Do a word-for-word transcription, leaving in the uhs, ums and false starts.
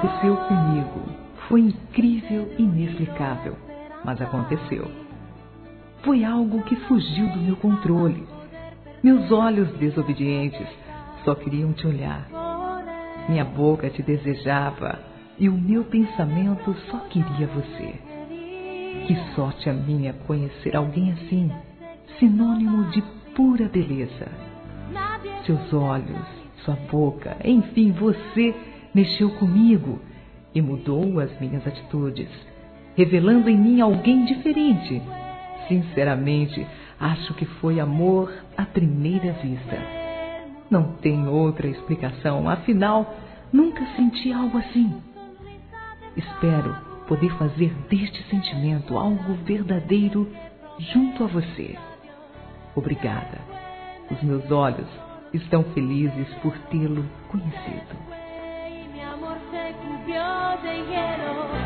aconteceu comigo. Foi incrível e inexplicável, mas aconteceu. Foi algo que fugiu do meu controle. Meus olhos desobedientes só queriam te olhar. Minha boca te desejava e o meu pensamento só queria você. Que sorte a minha conhecer alguém assim, sinônimo de pura beleza. Seus olhos, sua boca, enfim, você mexeu comigo e mudou as minhas atitudes, revelando em mim alguém diferente. Sinceramente, acho que foi amor à primeira vista. Não tem outra explicação, afinal, nunca senti algo assim. Espero poder fazer deste sentimento algo verdadeiro junto a você. Obrigada. Os meus olhos estão felizes por tê-lo conhecido.